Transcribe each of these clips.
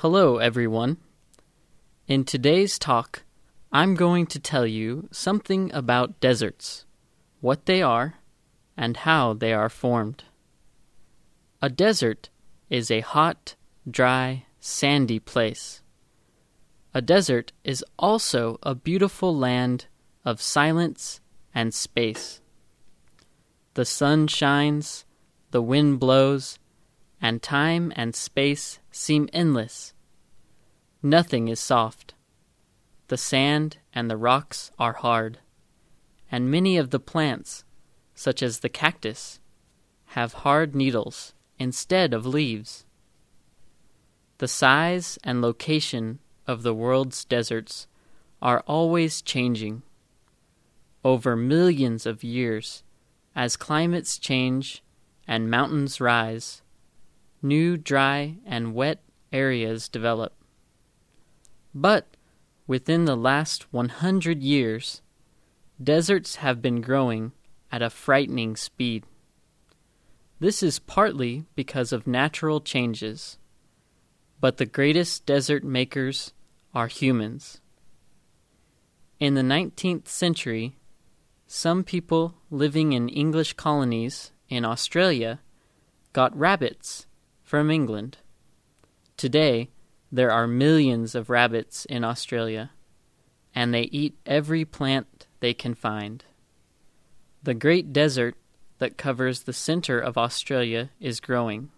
Hello, everyone. In today's talk, I'm going to tell you something about deserts, what they are, and how they are formed. A desert is a hot, dry, sandy place. A desert is also a beautiful land of silence and space. The sun shines, the wind blows, and time and space seem endless. Nothing is soft. The sand and the rocks are hard, and many of the plants, such as the cactus, have hard needles instead of leaves. The size and location of the world's deserts are always changing. Over millions of years, as climates change and mountains rise, new dry and wet areas develop. But within the last 100 years, deserts have been growing at a frightening speed. This is partly because of natural changes, but the greatest desert makers are humans. In the 19th century, some people living in English colonies in Australia got rabbits from England. Today, there are millions of rabbits in Australia, and they eat every plant they can find. The Great Desert that covers the center of Australia is growing.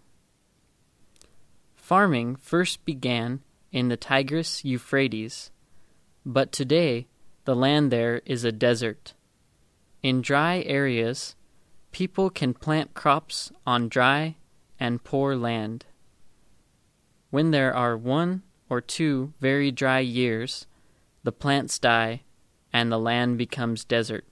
Farming first began in the Tigris-Euphrates, but today the land there is a desert. In dry areas, people can plant crops on dry and poor land. When there are 1 or 2 very dry years, the plants die and the land becomes desert.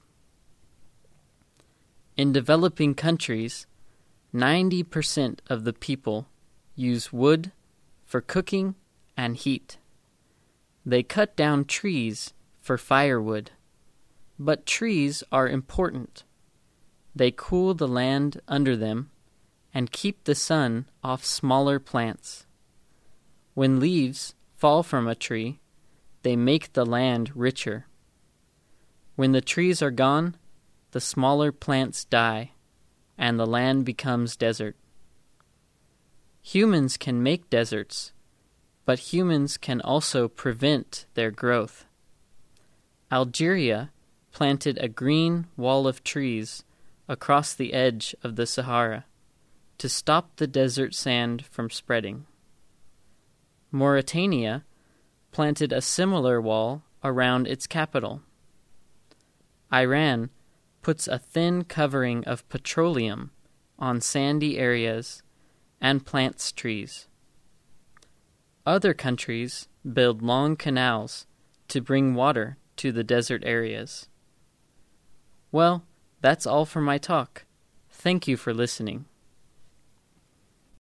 In developing countries, 90% of the people use wood for cooking and heat. They cut down trees for firewood, but trees are important. They cool the land under them and keep the sun off smaller plants. When leaves fall from a tree, they make the land richer. When the trees are gone, the smaller plants die, and the land becomes desert. Humans can make deserts, but humans can also prevent their growth. Algeria planted a green wall of trees across the edge of the Sahara to stop the desert sand from spreading. Mauritania planted a similar wall around its capital. Iran puts a thin covering of petroleum on sandy areas and plants trees. Other countries build long canals to bring water to the desert areas. Well, that's all for my talk. Thank you for listening.